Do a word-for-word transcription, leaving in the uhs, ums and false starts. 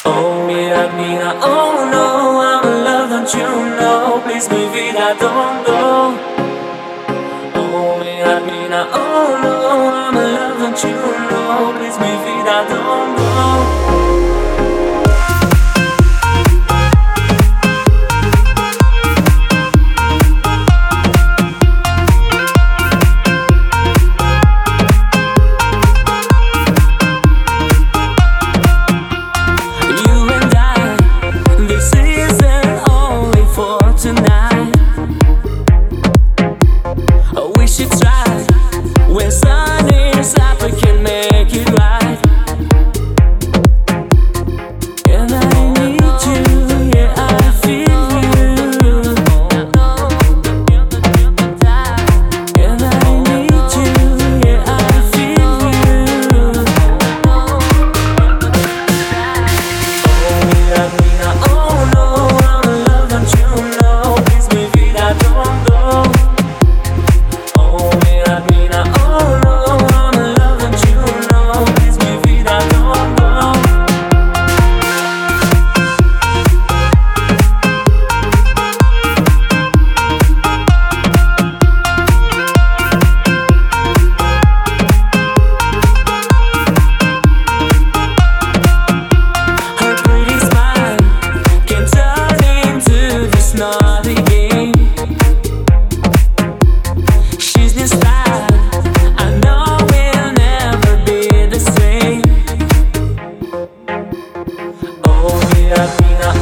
Oh, mira, mira, oh no, I'm in love, don't you know? Please, mi vida, don't go. Oh, mira, mira, oh no, I'm in love, don't you know? Please, mi vida, don't go. When sun is up, we can make it right. And I need you, yeah, I feel you. And I need you, yeah, I feel you. Oh, mira, mira, oh no, I'm in love, don't you know? Please, mi vida, don't go. Oh, mira, mira, oh no. Oh, mira, mira,